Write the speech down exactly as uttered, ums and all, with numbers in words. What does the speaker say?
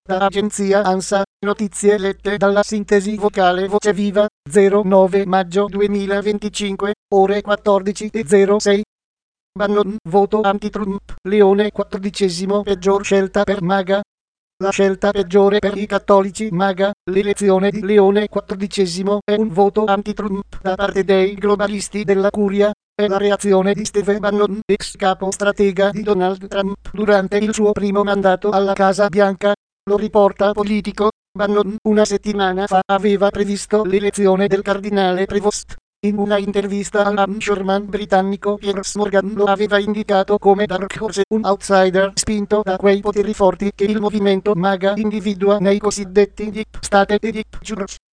Da agenzia ANSA, notizie lette dalla sintesi vocale Voce Viva, zero nove maggio duemilaventicinque, ore quattordici e zero sei. Bannon, voto anti-Trump, Leone quattordicesimo, peggior scelta per MAGA. La scelta peggiore per i cattolici MAGA, l'elezione di Leone quattordicesimo è un voto anti-Trump da parte dei globalisti della curia. È la reazione di Steve Bannon, ex capo stratega di Donald Trump durante il suo primo mandato alla Casa Bianca. Lo riporta Politico. Bannon una settimana fa aveva previsto l'elezione del cardinale Prevost. In una intervista all'anchorman britannico Piers Morgan lo aveva indicato come dark horse, un outsider spinto da quei poteri forti che il movimento MAGA individua nei cosiddetti deep state e deep jurors.